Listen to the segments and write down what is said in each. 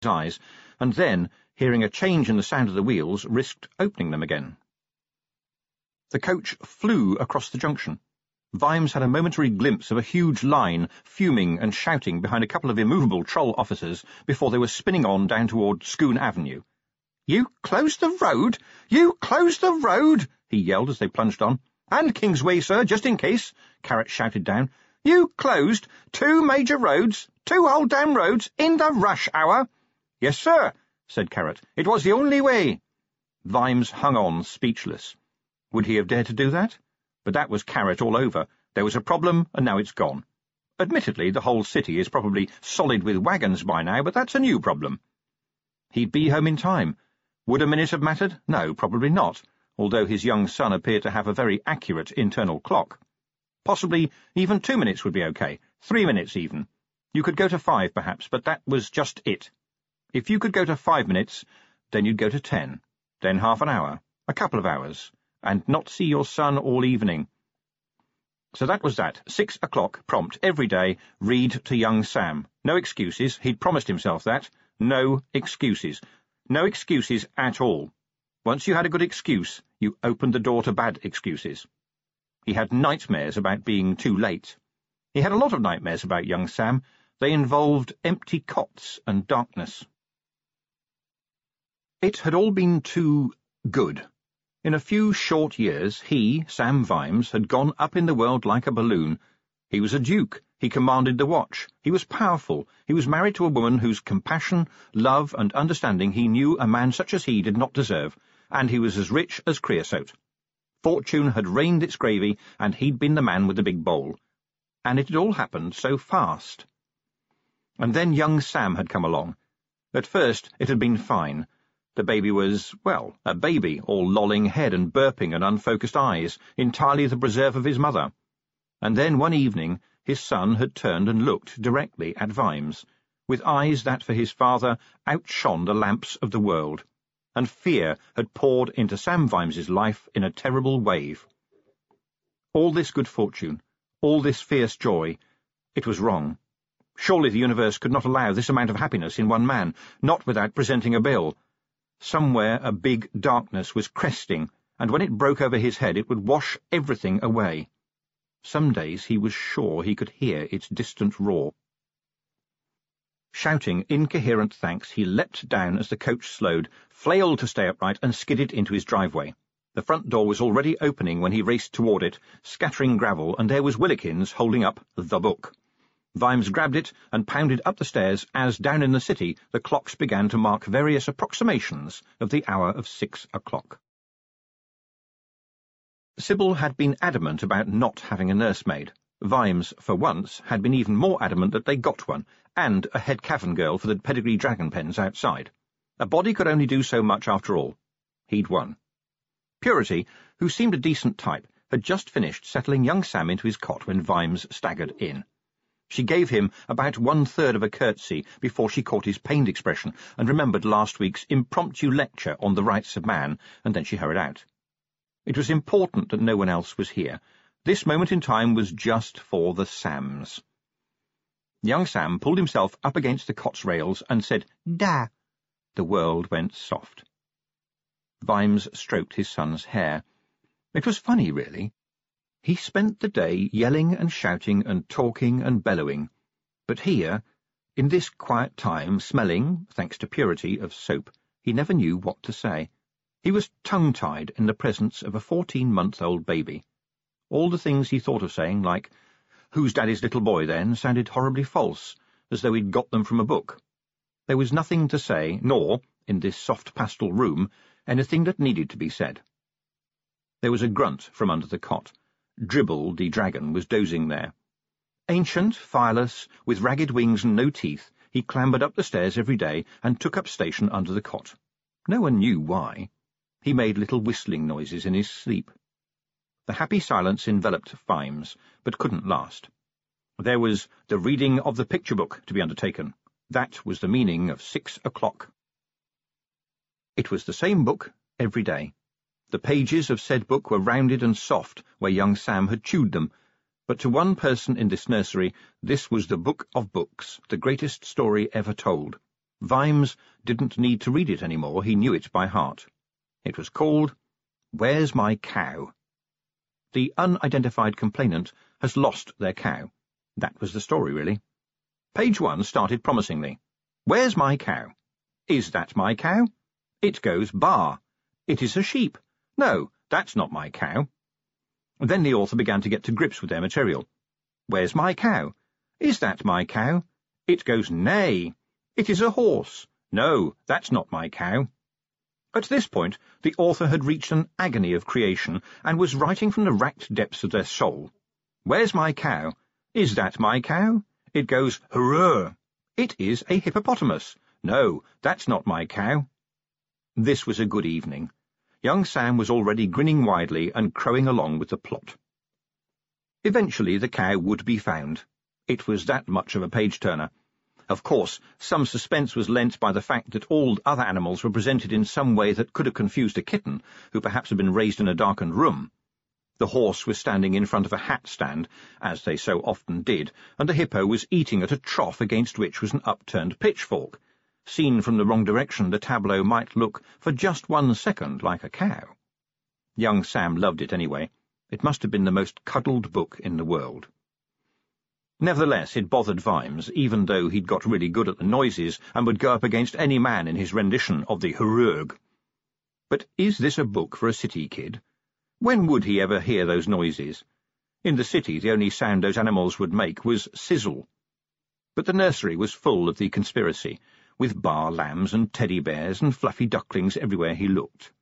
eyes, and then, hearing a change in the sound of the wheels, risked opening them again. The coach flew across the junction. Vimes had a momentary glimpse of a huge line, fuming and shouting behind a couple of immovable troll officers before they were spinning on down toward Scoon Avenue. "You closed the road? You closed the road!" he yelled as they plunged on. "And Kingsway, sir, just in case," Carrot shouted down. "You closed 2 major roads, 2 whole damn roads, in the rush hour?" "Yes, sir," said Carrot. "It was the only way." Vimes hung on, speechless. Would he have dared to do that? But that was Carrot all over. There was a problem, and now it's gone. Admittedly, the whole city is probably solid with wagons by now, but that's a new problem. He'd be home in time. Would a minute have mattered? No, probably not, although his young son appeared to have a very accurate internal clock. Possibly even 2 minutes would be okay, 3 minutes even. You could go to 5, perhaps, but that was just it. If you could go to 5 minutes, then you'd go to 10, then half an hour, a couple of hours, and not see your son all evening. So that was that. 6 o'clock, prompt, every day, read to young Sam. No excuses. He'd promised himself that. No excuses. No excuses at all. Once you had a good excuse, you opened the door to bad excuses. He had nightmares about being too late. He had a lot of nightmares about young Sam. They involved empty cots and darkness. It had all been too good. In a few short years, he, Sam Vimes, had gone up in the world like a balloon. He was a duke. He commanded the watch. He was powerful. He was married to a woman whose compassion, love, and understanding he knew a man such as he did not deserve, and he was as rich as creosote. Fortune had rained its gravy, and he'd been the man with the big bowl. And it had all happened so fast. And then young Sam had come along. At first it had been fine. The baby was, well, a baby, all lolling head and burping and unfocused eyes, entirely the preserve of his mother. And then one evening his son had turned and looked directly at Vimes, with eyes that for his father outshone the lamps of the world, and fear had poured into Sam Vimes's life in a terrible wave. All this good fortune, all this fierce joy, it was wrong. Surely the universe could not allow this amount of happiness in one man, not without presenting a bill. Somewhere a big darkness was cresting, and when it broke over his head it would wash everything away. Some days he was sure he could hear its distant roar. Shouting incoherent thanks, he leapt down as the coach slowed, flailed to stay upright, and skidded into his driveway. The front door was already opening when he raced toward it, scattering gravel, and there was Willikins holding up the book. Vimes grabbed it and pounded up the stairs as, down in the city, the clocks began to mark various approximations of the hour of 6 o'clock. Sybil had been adamant about not having a nursemaid. Vimes, for once, had been even more adamant that they got one, and a head cavern girl for the pedigree dragon pens outside. A body could only do so much after all. He'd won. Purity, who seemed a decent type, had just finished settling young Sam into his cot when Vimes staggered in. She gave him about 1/3 of a curtsy before she caught his pained expression and remembered last week's impromptu lecture on the rights of man, and then she hurried out. It was important that no one else was here. This moment in time was just for the Sams. Young Sam pulled himself up against the cot's rails and said, "Da." The world went soft. Vimes stroked his son's hair. It was funny, really. He spent the day yelling and shouting and talking and bellowing, but here, in this quiet time, smelling, thanks to Purity, of soap, he never knew what to say. He was tongue-tied in the presence of a 14-month-old baby. All the things he thought of saying, like, "Who's Daddy's little boy, then?" sounded horribly false, as though he'd got them from a book. There was nothing to say, nor, in this soft pastel room, anything that needed to be said. There was a grunt from under the cot. Dribble, the dragon, was dozing there. Ancient, fireless, with ragged wings and no teeth, he clambered up the stairs every day and took up station under the cot. No one knew why. He made little whistling noises in his sleep. The happy silence enveloped Vimes, but couldn't last. There was the reading of the picture book to be undertaken. That was the meaning of 6 o'clock. It was the same book every day. The pages of said book were rounded and soft where young Sam had chewed them, but to one person in this nursery this was the book of books, the greatest story ever told. Vimes didn't need to read it anymore, he knew it by heart. It was called Where's My Cow? The unidentified complainant has lost their cow. That was the story, really. Page 1 started promisingly. Where's my cow? Is that my cow? It goes bar. It is a sheep. No, that's not my cow. Then the author began to get to grips with their material. Where's my cow? Is that my cow? It goes neigh. It is a horse. No, that's not my cow. At this point, the author had reached an agony of creation and was writing from the racked depths of their soul. Where's my cow? Is that my cow? It goes hurrah. It is a hippopotamus. No, that's not my cow. This was a good evening. Young Sam was already grinning widely and crowing along with the plot. Eventually the cow would be found. It was that much of a page-turner. Of course, some suspense was lent by the fact that all other animals were presented in some way that could have confused a kitten, who perhaps had been raised in a darkened room. The horse was standing in front of a hat stand, as they so often did, and the hippo was eating at a trough against which was an upturned pitchfork. Seen from the wrong direction, the tableau might look, for just 1 second, like a cow. Young Sam loved it anyway. It must have been the most cuddled book in the world. Nevertheless, it bothered Vimes, even though he'd got really good at the noises and would go up against any man in his rendition of the hurrugh. But is this a book for a city kid? When would he ever hear those noises? In the city, the only sound those animals would make was sizzle. But the nursery was full of the conspiracy, with bar lambs and teddy bears and fluffy ducklings everywhere he looked.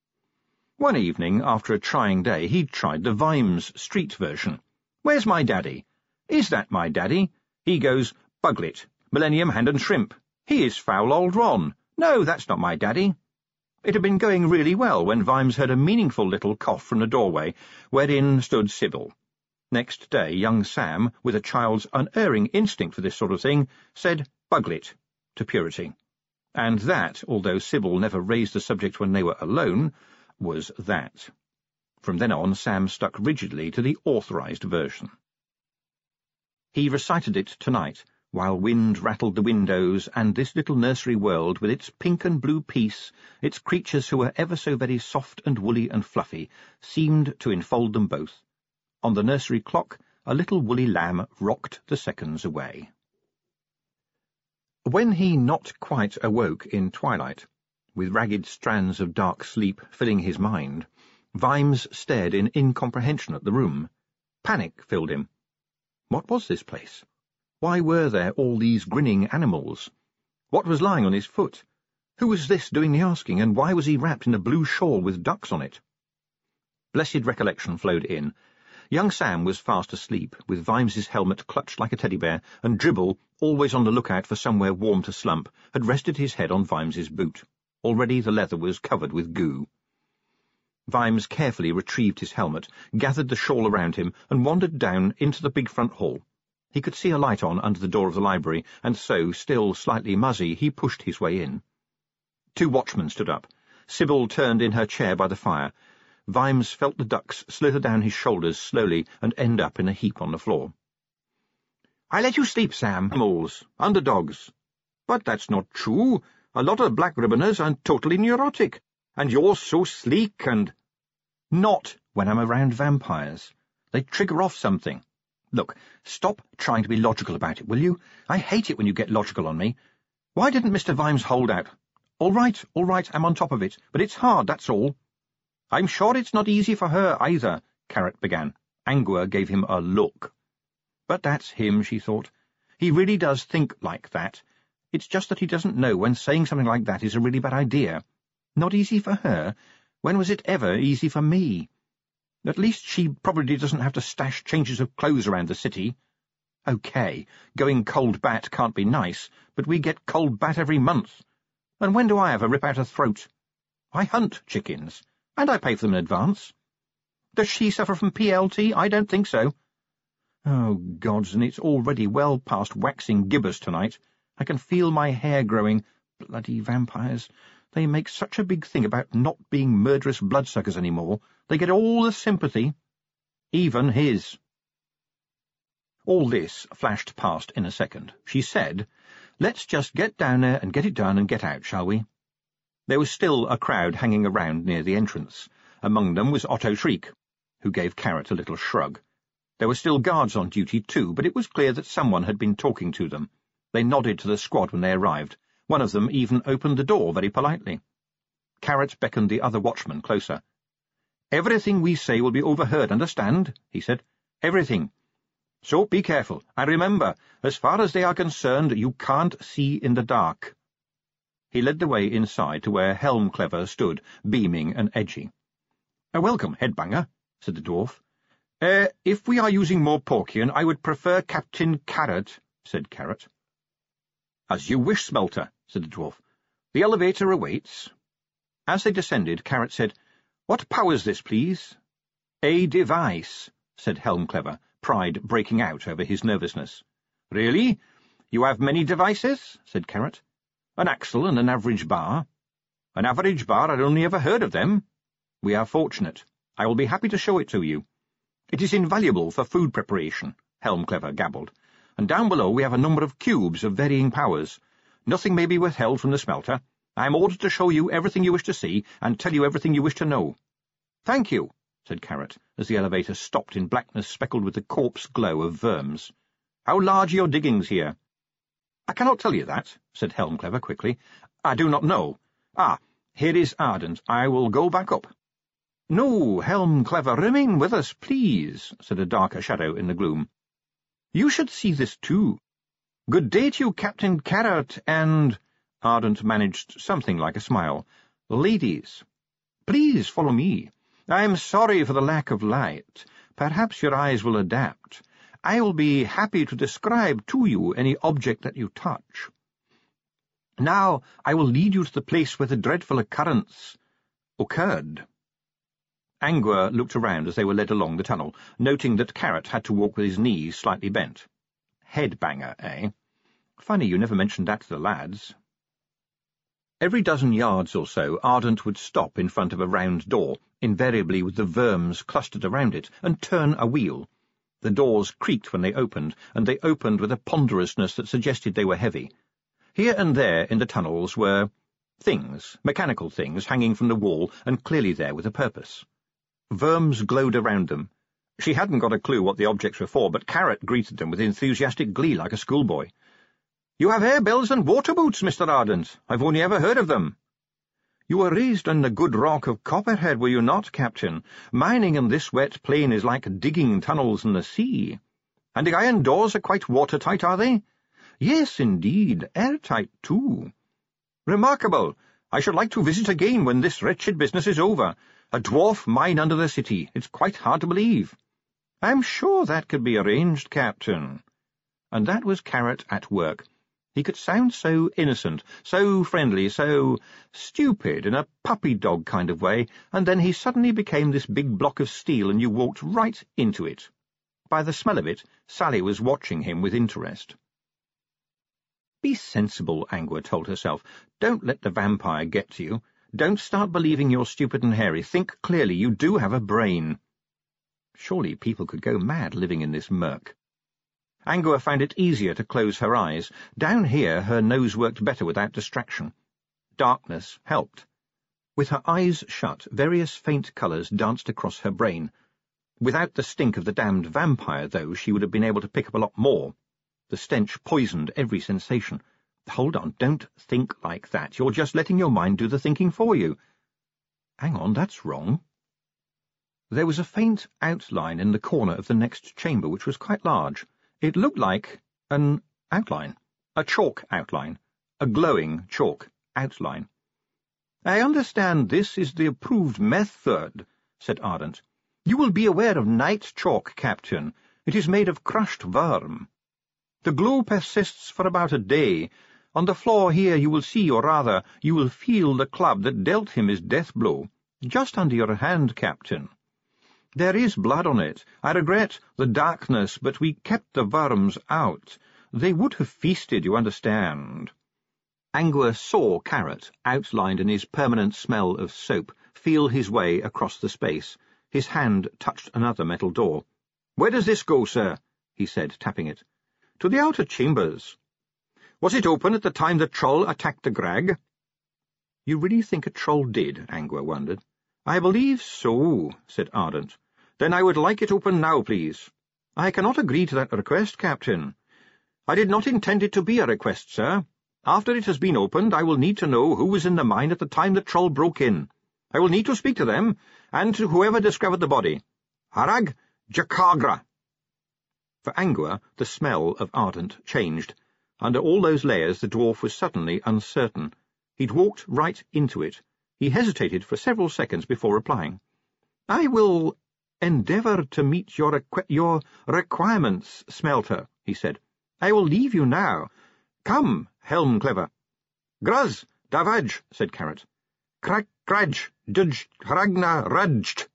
One evening, after a trying day, he'd tried the Vimes street version. Where's my daddy? Is that my daddy? He goes, Buglet, Millennium Hand and Shrimp. He is foul old Ron. No, that's not my daddy. It had been going really well when Vimes heard a meaningful little cough from the doorway, wherein stood Sybil. Next day, young Sam, with a child's unerring instinct for this sort of thing, said Buglet to Purity. And that, although Sybil never raised the subject when they were alone, was that. From then on, Sam stuck rigidly to the authorized version. He recited it tonight, while wind rattled the windows, and this little nursery world, with its pink and blue peace, its creatures who were ever so very soft and woolly and fluffy, seemed to enfold them both. On the nursery clock, a little woolly lamb rocked the seconds away. When he not quite awoke in twilight, with ragged strands of dark sleep filling his mind, Vimes stared in incomprehension at the room. Panic filled him. What was this place? Why were there all these grinning animals? What was lying on his foot? Who was this doing the asking, and why was he wrapped in a blue shawl with ducks on it? Blessed recollection flowed in. Young Sam was fast asleep, with Vimes's helmet clutched like a teddy bear, and Dribble, always on the lookout for somewhere warm to slump, had rested his head on Vimes's boot. Already the leather was covered with goo. Vimes carefully retrieved his helmet, gathered the shawl around him, and wandered down into the big front hall. He could see a light on under the door of the library, and so, still slightly muzzy, he pushed his way in. 2 watchmen stood up. Sybil turned in her chair by the fire. Vimes felt the ducks slither down his shoulders slowly and end up in a heap on the floor. "I let you sleep, Sam. Animals. Underdogs." "But that's not true. A lot of black ribboners are totally neurotic. And you're so sleek and—" "Not when I'm around vampires. They trigger off something. Look, stop trying to be logical about it, will you? I hate it when you get logical on me. Why didn't Mr. Vimes hold out?" All right, I'm on top of it, but it's hard, that's all." "I'm sure it's not easy for her, either," Carrot began. Angua gave him a look. But that's him, she thought. He really does think like that. It's just that he doesn't know when saying something like that is a really bad idea. Not easy for her? When was it ever easy for me? At least she probably doesn't have to stash changes of clothes around the city. OK, going cold bat can't be nice, but we get cold bat every month. And when do I ever rip out a throat? I hunt chickens, and I pay for them in advance. Does she suffer from PLT? I don't think so. Oh, gods, and it's already well past waxing gibbous tonight. I can feel my hair growing. Bloody vampires. They make such a big thing about not being murderous bloodsuckers anymore. They get all the sympathy. Even his. All this flashed past in a second. She said, Let's just get down there and get it done and get out, shall we? There was still a crowd hanging around near the entrance. Among them was Otto Schreck, who gave Carrot a little shrug. There were still guards on duty too, but it was clear that someone had been talking to them. They nodded to the squad when they arrived. One of them even opened the door very politely. Carrot beckoned the other watchman closer. "Everything we say will be overheard, understand?" he said. "Everything. So be careful, and remember, as far as they are concerned, you can't see in the dark." He led the way inside to where Helmclever stood, beaming and edgy. "Welcome, Headbanger," said the dwarf. If we are using more Porcian, I would prefer Captain Carrot," said Carrot. "As you wish, Smelter," said the dwarf. "The elevator awaits." As they descended, Carrot said, "What power's this, please?" "A device," said Helmclever, pride breaking out over his nervousness. "Really? You have many devices?" said Carrot. "An axle and an average bar." "An average bar? I'd only ever heard of them." "We are fortunate. I will be happy to show it to you." "It is invaluable for food preparation," Helmclever gabbled. "And down below we have a number of cubes of varying powers. Nothing may be withheld from the smelter. I am ordered to show you everything you wish to see, and tell you everything you wish to know." "Thank you," said Carrot, as the elevator stopped in blackness speckled with the corpse glow of verms. "How large are your diggings here?" "I cannot tell you that," said Helmclever quickly. "I do not know. Here is Ardent. I will go back up." "No, Helmclever, remain with us, please," said a darker shadow in the gloom. "You should see this too. Good day to you, Captain Carrot, and—" Ardent managed something like a smile. "Ladies, please follow me. I am sorry for the lack of light. Perhaps your eyes will adapt. I will be happy to describe to you any object that you touch. Now I will lead you to the place where the dreadful occurrence occurred." Angua looked around as they were led along the tunnel, noting that Carrot had to walk with his knees slightly bent. Headbanger, eh? Funny you never mentioned that to the lads. Every dozen yards or so, Ardent would stop in front of a round door, invariably with the verms clustered around it, and turn a wheel. The doors creaked when they opened, and they opened with a ponderousness that suggested they were heavy. Here and there in the tunnels were things, mechanical things, hanging from the wall, and clearly there with a purpose. Verms glowed around them. She hadn't got a clue what the objects were for, but Carrot greeted them with enthusiastic glee like a schoolboy. "You have air bells and water boots, Mr. Ardent. I've only ever heard of them." "You were raised on the good rock of Copperhead, were you not, Captain? Mining in this wet plain is like digging tunnels in the sea. And the iron doors are quite watertight, are they?" "Yes, indeed, airtight, too." "Remarkable. I should like to visit again when this wretched business is over. A dwarf mine under the city. It's quite hard to believe." "I'm sure that could be arranged, Captain." And that was Carrot at work. He could sound so innocent, so friendly, so stupid in a puppy-dog kind of way, and then he suddenly became this big block of steel and you walked right into it. By the smell of it, Sally was watching him with interest. Be sensible, Angua told herself. Don't let the vampire get to you. Don't start believing you're stupid and hairy. Think clearly. You do have a brain. Surely people could go mad living in this murk. Angua found it easier to close her eyes. Down here her nose worked better without distraction. Darkness helped. With her eyes shut, various faint colours danced across her brain. Without the stink of the damned vampire, though, she would have been able to pick up a lot more. The stench poisoned every sensation. Hold on, don't think like that. You're just letting your mind do the thinking for you. Hang on, that's wrong. There was a faint outline in the corner of the next chamber, which was quite large. It looked like an outline, a chalk outline, a glowing chalk outline. I understand this is the approved method, said Ardent. You will be aware of night chalk, Captain. It is made of crushed worm. The glow persists for about a day. On the floor here you will see, or rather, you will feel the club that dealt him his death blow, just under your hand, Captain. There is blood on it. I regret the darkness, but we kept the worms out. They would have feasted, you understand. Angua saw Carrot, outlined in his permanent smell of soap, feel his way across the space. His hand touched another metal door. Where does this go, sir? He said, tapping it. To the outer chambers. Was it open at the time the troll attacked the Grag? You really think a troll did? Angua wondered. I believe so, said Ardent. Then I would like it open now, please. I cannot agree to that request, Captain. I did not intend it to be a request, sir. After it has been opened, I will need to know who was in the mine at the time the troll broke in. I will need to speak to them, and to whoever discovered the body. Harag Jakagra. For Angua, the smell of Ardent changed. Under all those layers, the dwarf was suddenly uncertain. He'd walked right into it. He hesitated for several seconds before replying. I will endeavour to meet your requirements, Smelter, he said. I will leave you now. Come, Helm Clever. Gruz, Davaj, said Carrot. Crack, Graj, Dudj, Ragna, Rajt.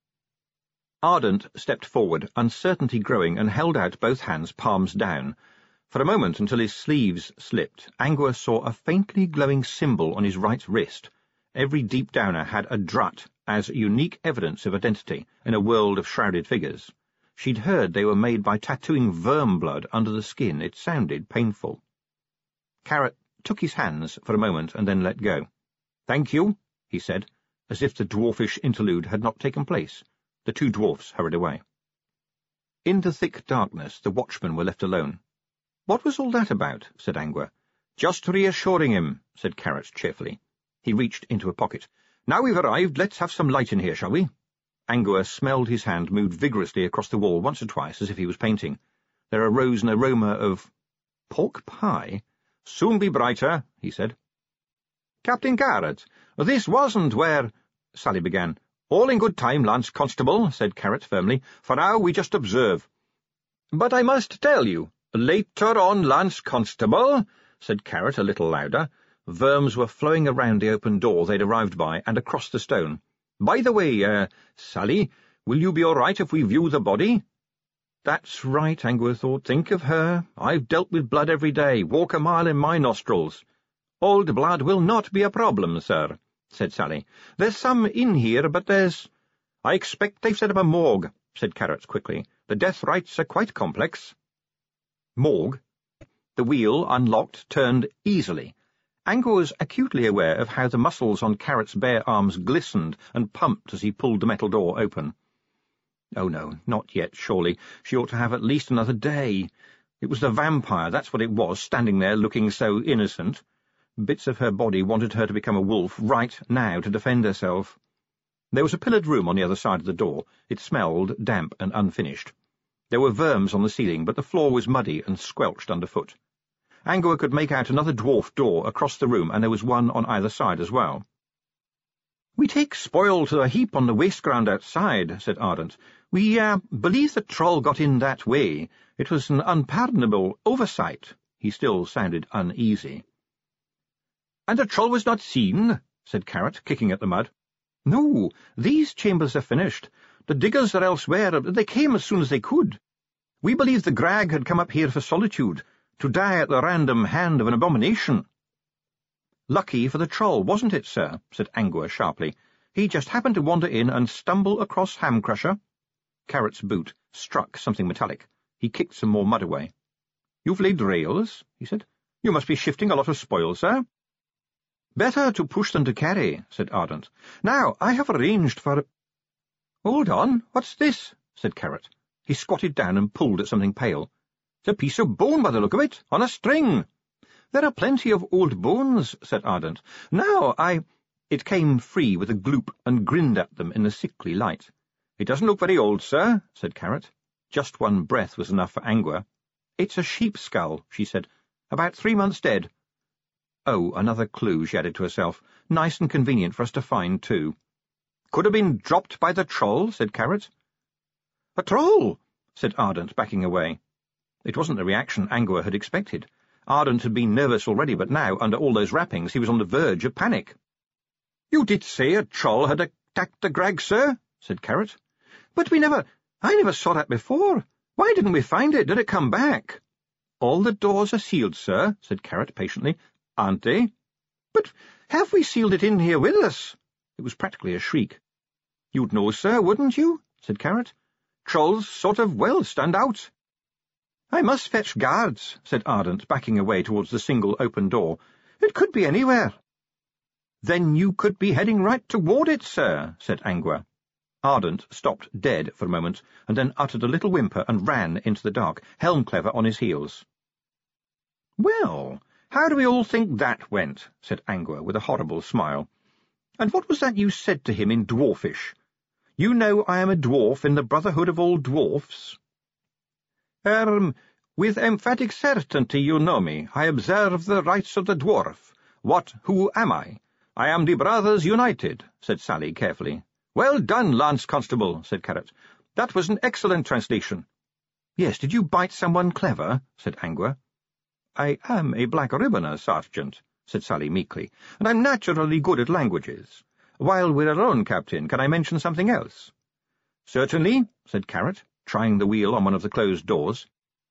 Ardent stepped forward, uncertainty growing, and held out both hands, palms down. For a moment, until his sleeves slipped, Angua saw a faintly glowing symbol on his right wrist. Every deep downer had a drut as unique evidence of identity in a world of shrouded figures. She'd heard they were made by tattooing verm blood under the skin. It sounded painful. Carrot took his hands for a moment and then let go. "Thank you," he said, as if the dwarfish interlude had not taken place. The two dwarfs hurried away. In the thick darkness, the watchmen were left alone. "What was all that about?" said Angua. "Just reassuring him," said Carrot cheerfully. He reached into a pocket. "Now we've arrived, let's have some light in here, shall we?" Angua smelled his hand, moved vigorously across the wall once or twice as if he was painting. There arose an aroma of pork pie. "Soon be brighter," he said. "Captain Carrot, this wasn't where—" Sally began. "All in good time, Lance Constable," said Carrot firmly. "For now we just observe." "But I must tell you—" "Later on, Lance Constable," said Carrot a little louder. Verms were flowing around the open door they'd arrived by and across the stone. "By the way, Sally, will you be all right if we view the body?" That's right, Angua thought. Think of her. I've dealt with blood every day. Walk a mile in my nostrils. "Old blood will not be a problem, sir," said Sally. "There's some in here, but there's—" "I expect they've set up a morgue," said Carrot quickly. "The death rites are quite complex." Morgue? The wheel, unlocked, turned easily. Angua was acutely aware of how the muscles on Carrot's bare arms glistened and pumped as he pulled the metal door open. Oh no, not yet, surely. She ought to have at least another day. It was the vampire, that's what it was, standing there looking so innocent. Bits of her body wanted her to become a wolf right now to defend herself. There was a pillared room on the other side of the door. It smelled damp and unfinished. There were verms on the ceiling, but the floor was muddy and squelched underfoot. Angua could make out another dwarf door across the room, and there was one on either side as well. "We take spoil to a heap on the waste ground outside," said Ardent. "We, believe the troll got in that way. It was an unpardonable oversight." He still sounded uneasy. "And the troll was not seen?" said Carrot, kicking at the mud. "No, these chambers are finished. The diggers are elsewhere. They came as soon as they could. We believe the Grag had come up here for solitude, to die at the random hand of an abomination." "Lucky for the troll, wasn't it, sir?" said Angua sharply. "He just happened to wander in and stumble across Hamcrusher." Carrot's boot struck something metallic. He kicked some more mud away. "You've laid rails?" he said. "You must be shifting a lot of spoil, sir." "Better to push than to carry," said Ardent. "Now, I have arranged for—" "Hold on, what's this?" said Carrot. He squatted down and pulled at something pale. "It's a piece of bone by the look of it, on a string." "There are plenty of old bones," said Ardent. "Now, It came free with a gloop and grinned at them in the sickly light. "It doesn't look very old, sir," said Carrot. Just one breath was enough for Angua. "It's a sheep skull," she said. "About 3 months dead." "Oh, another clue," she added to herself. "Nice and convenient for us to find, too." "Could have been dropped by the troll," said Carrot. "A troll!" said Ardent, backing away. It wasn't the reaction Angua had expected. Ardent had been nervous already, but now, under all those wrappings, he was on the verge of panic. "You did say a troll had attacked the Grag, sir," said Carrot. "But I never saw that before. Why didn't we find it? Did it come back?" "All the doors are sealed, sir," said Carrot patiently. "Aren't they?" "But have we sealed it in here with us?" It was practically a shriek. "You'd know, sir, wouldn't you?" said Carrot. "Trolls sort of, stand out." "I must fetch guards," said Ardent, backing away towards the single open door. "It could be anywhere." "Then you could be heading right toward it, sir," said Angua. Ardent stopped dead for a moment, and then uttered a little whimper and ran into the dark, Helmclever on his heels. "Well, how do we all think that went?" said Angua, with a horrible smile. "And what was that you said to him in Dwarfish? You know I am a dwarf in the Brotherhood of all Dwarfs." With emphatic certainty you know me. I observe the rights of the dwarf. Who am I? I am the Brothers United," said Sally carefully. "Well done, Lance Constable," said Carrot. "That was an excellent translation." "Yes, did you bite someone clever?" said Angua. "I am a black ribboner, Sergeant," said Sally meekly, "and I'm naturally good at languages. While we're alone, Captain, can I mention something else?" "Certainly," said Carrot, trying the wheel on one of the closed doors.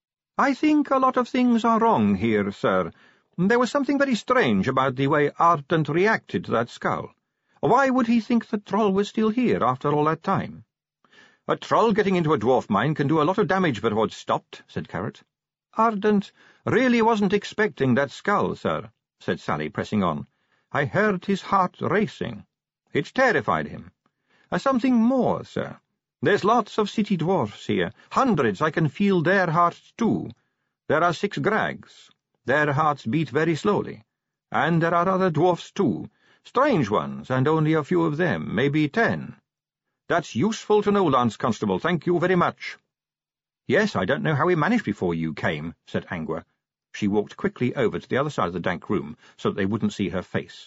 "I think a lot of things are wrong here, sir. There was something very strange about the way Ardent reacted to that skull. Why would he think the troll was still here after all that time?" "A troll getting into a dwarf mine can do a lot of damage before it's stopped," said Carrot. "Ardent really wasn't expecting that skull, sir," said Sally, pressing on. "I heard his heart racing. It terrified him. Something more, sir. There's lots of city dwarfs here. Hundreds. I can feel their hearts, too. There are 6 Grags. Their hearts beat very slowly. And there are other dwarfs, too. Strange ones, and only a few of them, maybe 10. That's useful to know, Lance Constable. Thank you very much." "Yes, I don't know how we managed before you came," said Angua. She walked quickly over to the other side of the dank room so that they wouldn't see her face.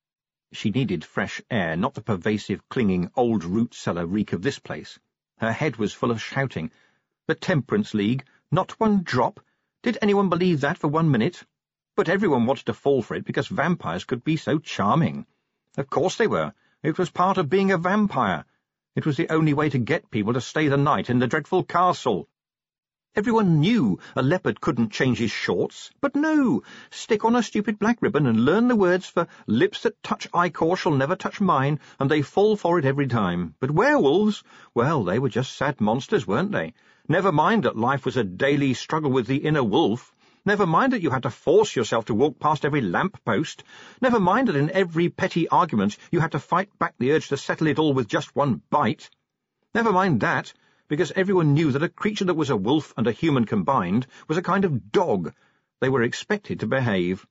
She needed fresh air, not the pervasive, clinging, old root-cellar reek of this place. Her head was full of shouting. The Temperance League, not one drop. Did anyone believe that for 1 minute? But everyone wanted to fall for it because vampires could be so charming. Of course they were. It was part of being a vampire. It was the only way to get people to stay the night in the dreadful castle. Everyone knew a leopard couldn't change his shorts, but no, stick on a stupid black ribbon and learn the words for lips that touch ichor shall never touch mine, and they fall for it every time. But werewolves, well, they were just sad monsters, weren't they? Never mind that life was a daily struggle with the inner wolf. Never mind that you had to force yourself to walk past every lamp-post. Never mind that in every petty argument you had to fight back the urge to settle it all with just one bite. Never mind that, because everyone knew that a creature that was a wolf and a human combined was a kind of dog. They were expected to behave.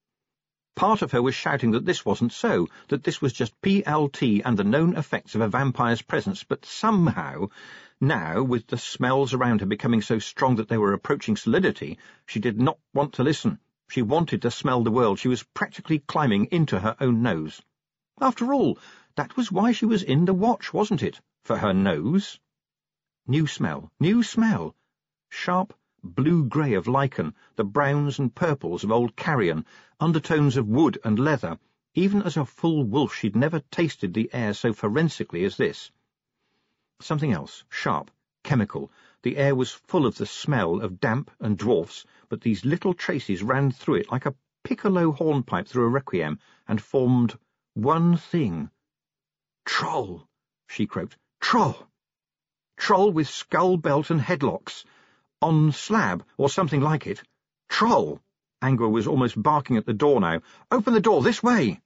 Part of her was shouting that this wasn't so, that this was just PLT and the known effects of a vampire's presence, but somehow, now, with the smells around her becoming so strong that they were approaching solidity, she did not want to listen. She wanted to smell the world. She was practically climbing into her own nose. After all, that was why she was in the watch, wasn't it? For her nose? New smell, new smell. Sharp blue-grey of lichen, the browns and purples of old carrion, undertones of wood and leather. Even as a full wolf she'd never tasted the air so forensically as this. Something else, sharp, chemical. The air was full of the smell of damp and dwarfs, but these little traces ran through it like a piccolo hornpipe through a requiem, and formed one thing. "Troll," she croaked. "Troll! Troll with skull belt and headlocks. On slab, or something like it. Troll!" Angua was almost barking at the door now. "Open the door, this way!"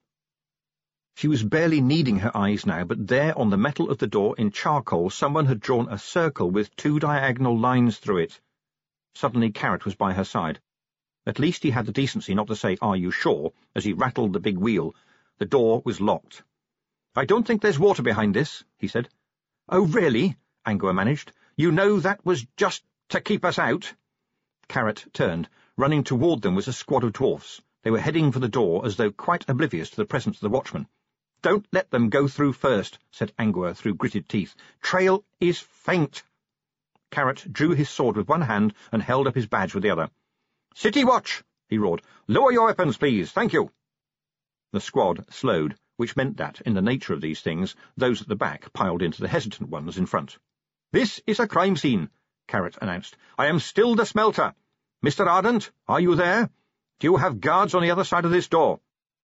She was barely needing her eyes now, but there on the metal of the door in charcoal someone had drawn a circle with 2 diagonal lines through it. Suddenly Carrot was by her side. At least he had the decency not to say, "Are you sure?" as he rattled the big wheel. The door was locked. "I don't think there's water behind this," he said. "Oh, really?" Angua managed. "You know that was just to keep us out?" Carrot turned. Running toward them was a squad of dwarfs. They were heading for the door as though quite oblivious to the presence of the watchman. "Don't let them go through first," said Angua through gritted teeth. "Trail is faint." Carrot drew his sword with one hand and held up his badge with the other. "City Watch!" he roared. "Lower your weapons, please. Thank you." The squad slowed, which meant that, in the nature of these things, those at the back piled into the hesitant ones in front. "This is a crime scene," Carrot announced. "I am still the smelter. Mr. Ardent, are you there? Do you have guards on the other side of this door?"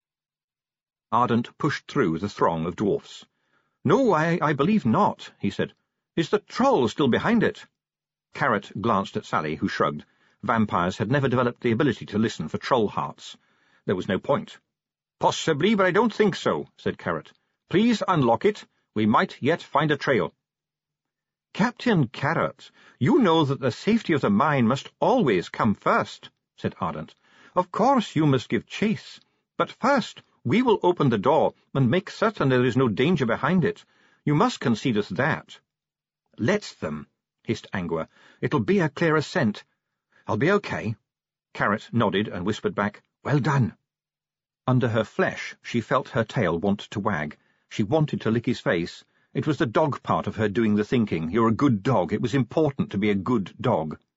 Ardent pushed through the throng of dwarfs. "No, I believe not," he said. "Is the troll still behind it?" Carrot glanced at Sally, who shrugged. Vampires had never developed the ability to listen for troll hearts. There was no point. "Possibly, but I don't think so," said Carrot. "Please unlock it. We might yet find a trail." "Captain Carrot, you know that the safety of the mine must always come first," said Ardent. "Of course you must give chase, but first we will open the door and make certain there is no danger behind it. You must concede us that." "Let them," hissed Angua. "It'll be a clear ascent. I'll be okay." Carrot nodded and whispered back, "Well done." Under her flesh she felt her tail want to wag. She wanted to lick his face. It was the dog part of her doing the thinking. You're a good dog. It was important to be a good dog.